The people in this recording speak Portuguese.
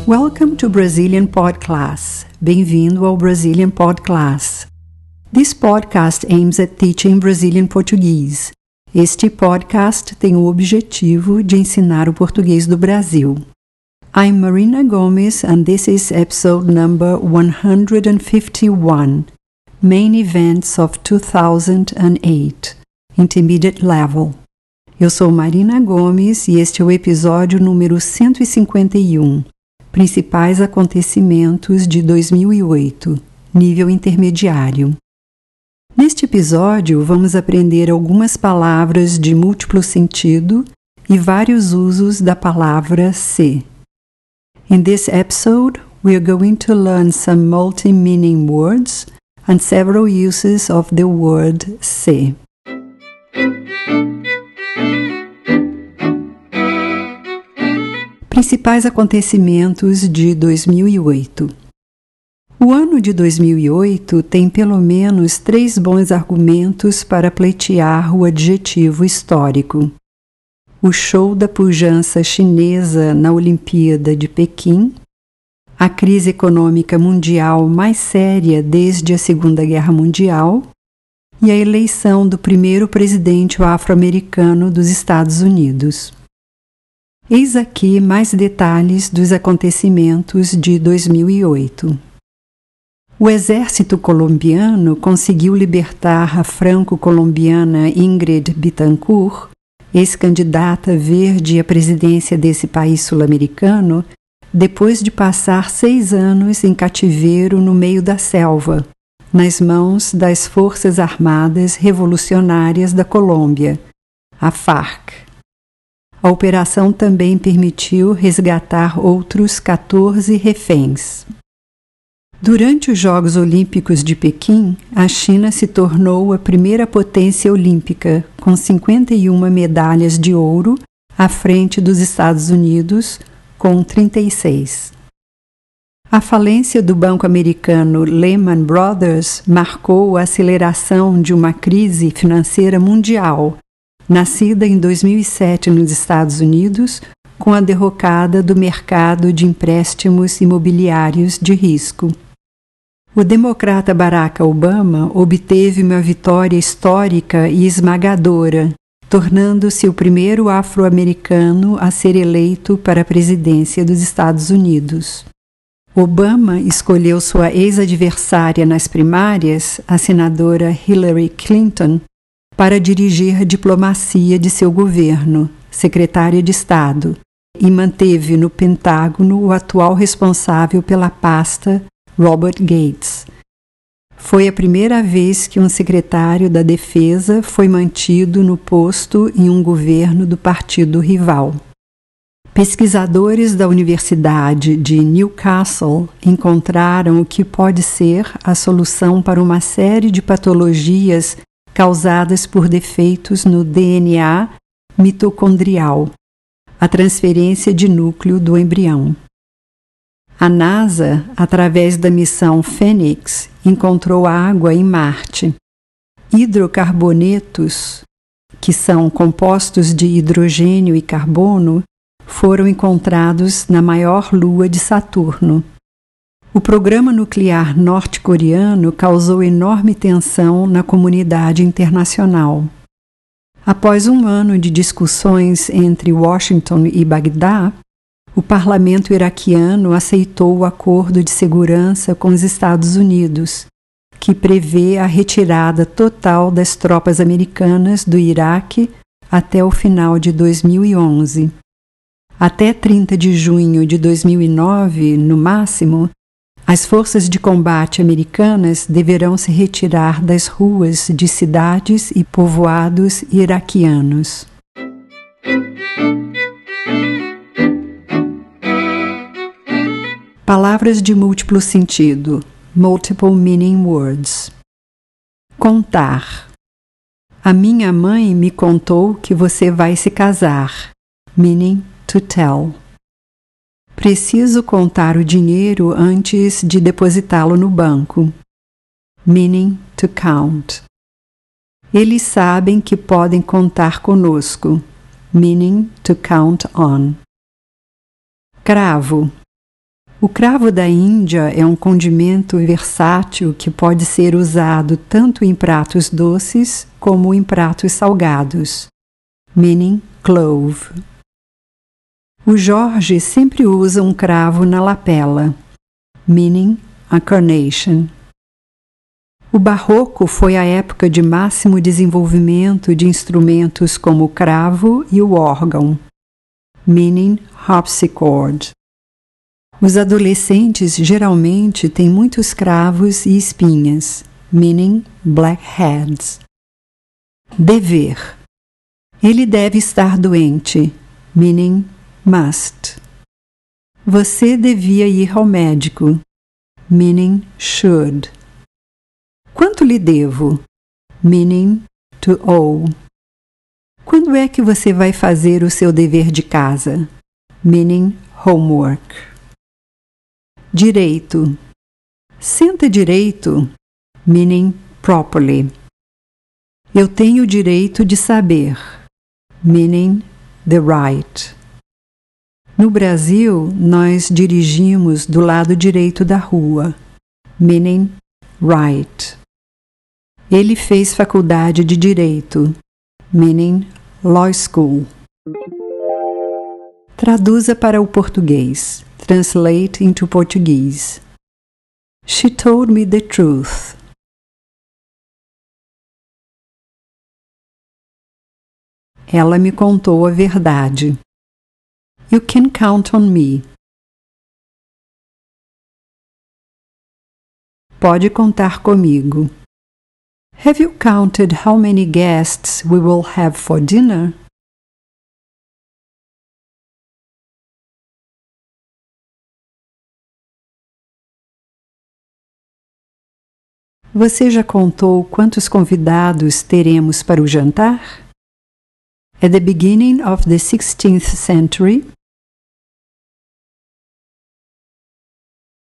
Welcome to Brazilian Podcast. Bem-vindo ao Brazilian Podcast. This podcast aims at teaching Brazilian Portuguese. Este podcast tem o objetivo de ensinar o português do Brasil. I'm Marina Gomes and this is episode number 151, Main Events of 2008, Intermediate Level. Eu sou Marina Gomes e este é o episódio número 151, Principais Acontecimentos de 2008, Nível Intermediário. Neste episódio, vamos aprender algumas palavras de múltiplo sentido e vários usos da palavra ser. In this episode, we are going to learn some multi-meaning words and several uses of the word ser. Principais acontecimentos de 2008. O ano de 2008 tem pelo menos 3 bons argumentos para pleitear o adjetivo histórico. O show da pujança chinesa na Olimpíada de Pequim, a crise econômica mundial mais séria desde a Segunda Guerra Mundial e a eleição do primeiro presidente afro-americano dos Estados Unidos. Eis aqui mais detalhes dos acontecimentos de 2008. O exército colombiano conseguiu libertar a franco-colombiana Ingrid Betancourt, ex-candidata verde à presidência desse país sul-americano, depois de passar 6 anos em cativeiro no meio da selva, nas mãos das Forças Armadas Revolucionárias da Colômbia, a FARC. A operação também permitiu resgatar outros 14 reféns. Durante os Jogos Olímpicos de Pequim, a China se tornou a primeira potência olímpica, com 51 medalhas de ouro, à frente dos Estados Unidos, com 36. A falência do banco americano Lehman Brothers marcou a aceleração de uma crise financeira mundial, nascida em 2007 nos Estados Unidos, com a derrocada do mercado de empréstimos imobiliários de risco. O democrata Barack Obama obteve uma vitória histórica e esmagadora, tornando-se o primeiro afro-americano a ser eleito para a presidência dos Estados Unidos. Obama escolheu sua ex-adversária nas primárias, a senadora Hillary Clinton, para dirigir a diplomacia de seu governo, secretária de Estado, e manteve no Pentágono o atual responsável pela pasta, Robert Gates. Foi a primeira vez que um secretário da Defesa foi mantido no posto em um governo do partido rival. Pesquisadores da Universidade de Newcastle encontraram o que pode ser a solução para uma série de patologias causadas por defeitos no DNA mitocondrial, a transferência de núcleo do embrião. A NASA, através da missão Fênix, encontrou água em Marte. Hidrocarbonetos, que são compostos de hidrogênio e carbono, foram encontrados na maior lua de Saturno. O programa nuclear norte-coreano causou enorme tensão na comunidade internacional. Após um ano de discussões entre Washington e Bagdá, o parlamento iraquiano aceitou o acordo de segurança com os Estados Unidos, que prevê a retirada total das tropas americanas do Iraque até o final de 2011. Até 30 de junho de 2009, no máximo, as forças de combate americanas deverão se retirar das ruas de cidades e povoados iraquianos. Palavras de múltiplo sentido, multiple meaning words. Contar. A minha mãe me contou que você vai se casar, meaning to tell. Preciso contar o dinheiro antes de depositá-lo no banco, meaning to count. Eles sabem que podem contar conosco, meaning to count on. Cravo. O cravo da Índia é um condimento versátil que pode ser usado tanto em pratos doces como em pratos salgados, meaning clove. O Jorge sempre usa um cravo na lapela, meaning a carnation. O Barroco foi a época de máximo desenvolvimento de instrumentos como o cravo e o órgão, meaning harpsichord. Os adolescentes geralmente têm muitos cravos e espinhas, meaning blackheads. Dever. Ele deve estar doente, meaning must. Você devia ir ao médico, meaning should. Quanto lhe devo? Meaning to owe. Quando é que você vai fazer o seu dever de casa? Meaning homework. Direito. Senta direito, meaning properly. Eu tenho o direito de saber, meaning the right. No Brasil, nós dirigimos do lado direito da rua, meaning right. Ele fez faculdade de direito, meaning law school. Traduza para o português. Translate into Portuguese. She told me the truth. Ela me contou a verdade. You can count on me. Pode contar comigo. Have you counted how many guests we will have for dinner? Você já contou quantos convidados teremos para o jantar? At the beginning of the 16th century,